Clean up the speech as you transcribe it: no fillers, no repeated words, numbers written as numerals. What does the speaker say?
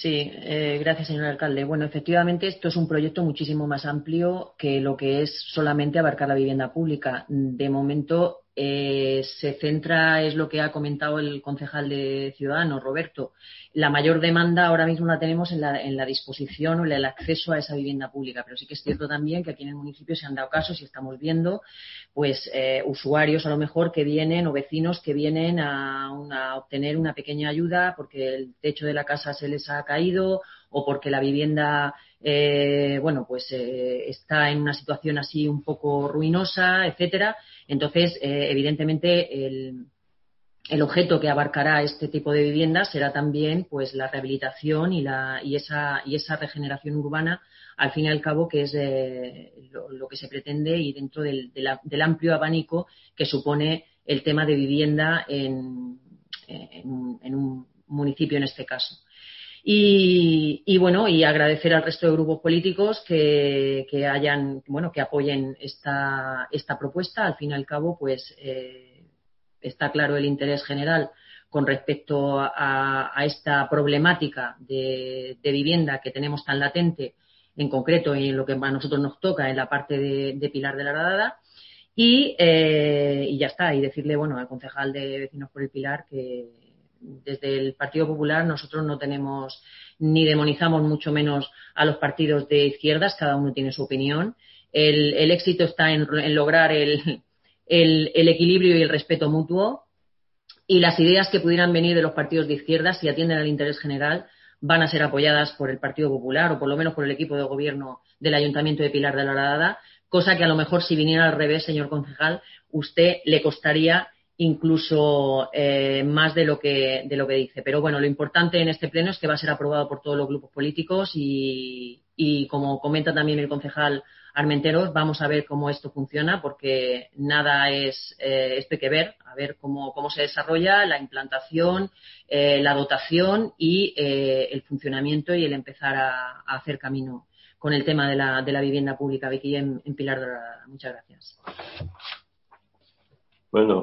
Sí, gracias, señor alcalde. Bueno, efectivamente, esto es un proyecto muchísimo más amplio que lo que es solamente abarcar la vivienda pública. De momento, se centra, es lo que ha comentado el concejal de Ciudadanos, Roberto. La mayor demanda ahora mismo la tenemos en la disposición o en el acceso a esa vivienda pública, pero sí que es cierto también que aquí en el municipio se han dado casos y estamos viendo pues usuarios a lo mejor que vienen o vecinos que vienen a obtener una pequeña ayuda porque el techo de la casa se les ha caído o porque la vivienda está en una situación así un poco ruinosa, etcétera. Entonces, evidentemente, el objeto que abarcará este tipo de viviendas será también pues la rehabilitación y esa regeneración urbana, al fin y al cabo, que es lo que se pretende y dentro del amplio abanico que supone el tema de vivienda en un municipio en este caso. Y agradecer al resto de grupos políticos que apoyen esta propuesta. Al fin y al cabo, pues está claro el interés general con respecto a esta problemática de vivienda que tenemos tan latente, en concreto en lo que a nosotros nos toca en la parte de Pilar de la Radada. Y ya está, y decirle al concejal de Vecinos por el Pilar que desde el Partido Popular nosotros no tenemos ni demonizamos mucho menos a los partidos de izquierdas, cada uno tiene su opinión. El éxito está en lograr el equilibrio y el respeto mutuo, y las ideas que pudieran venir de los partidos de izquierdas, si atienden al interés general, van a ser apoyadas por el Partido Popular o por lo menos por el equipo de gobierno del Ayuntamiento de Pilar de la Radada, cosa que a lo mejor si viniera al revés, señor concejal, usted le costaría incluso más de lo que dice. Pero bueno, lo importante en este pleno es que va a ser aprobado por todos los grupos políticos y como comenta también el concejal Armenteros, vamos a ver cómo esto funciona, porque nada es, esto hay que ver, a ver cómo se desarrolla la implantación, la dotación y el funcionamiento y el empezar a hacer camino con el tema de la vivienda pública aquí en Pilar de la Radada. Muchas gracias. Bueno.